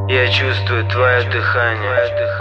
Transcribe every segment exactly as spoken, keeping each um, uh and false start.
Я чувствую твое дыхание.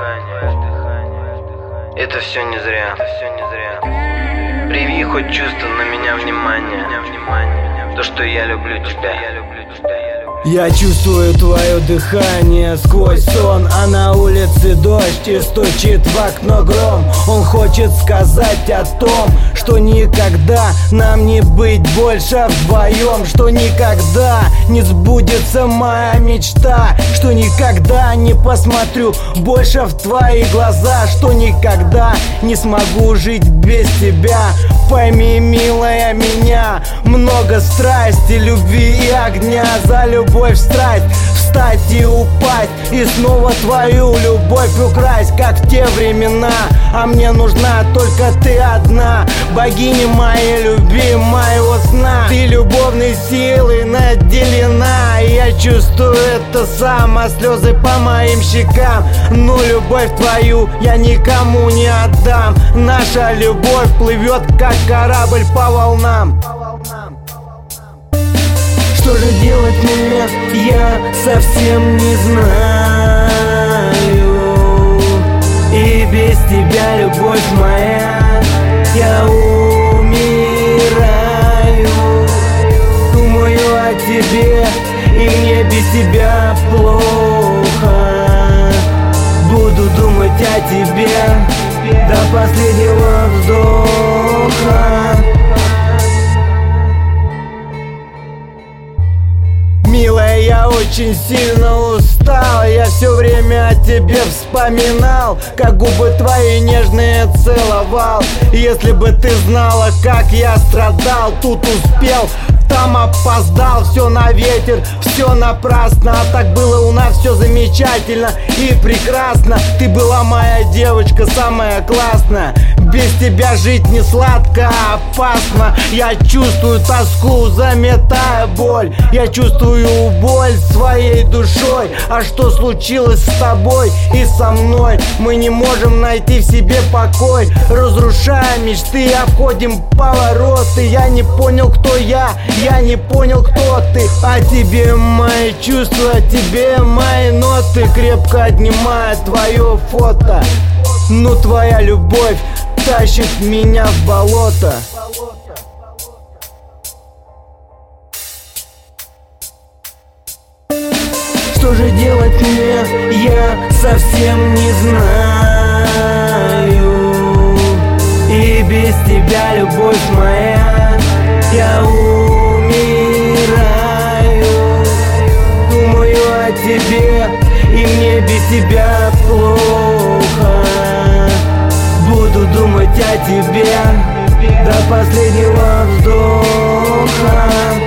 Это все не зря. Приведи хоть чувство на меня внимание. То, что я люблю тебя. Я чувствую твое дыхание сквозь сон, а на улице дождь и стучит в окно гром. Он хочет сказать о том, что никогда нам не быть больше вдвоем, что никогда не сбудется моя мечта, что никогда не посмотрю больше в твои глаза, что никогда не смогу жить без тебя. Пойми, милая, меня много страсти, любви и огня. За любовь страсть, встать и упасть, и снова твою любовь украсть, как в те времена. А мне нужна только ты одна, богиня моей любви, моего сна. Ты любовной силой наделена, и я чувствую это сам, а слезы по моим щекам. Но любовь твою я никому не отдам. Наша любовь плывет, как корабль по волнам. Что же делать мне, я совсем не знаю. И без тебя, любовь моя, я умираю. Думаю о тебе, и мне без тебя плохо. Буду думать о тебе до последнего вздоха. Милая, я очень сильно устал, я все время о тебе вспоминал, как губы твои нежные целовал. Если бы ты знала, как я страдал, тут успел, там опоздал. Все на ветер, все напрасно, а так было у нас все замечательно и прекрасно. Ты была моя девочка, самая классная. Без тебя жить не сладко, а опасно. Я чувствую тоску, заметая боль. Я чувствую боль своей душой. А что случилось с тобой и со мной? Мы не можем найти в себе покой. Разрушая мечты, обходим повороты. Я не понял, кто я, я не понял, кто ты. А тебе мои чувства, а тебе мои ноты. Крепко обнимаю твое фото. Но твоя любовь тащит меня в болото. Что же делать мне, я совсем не знаю. И без тебя, любовь моя, я умираю. Думаю о тебе, и мне без тебя плохо. Буду думать о тебе до последнего вздоха.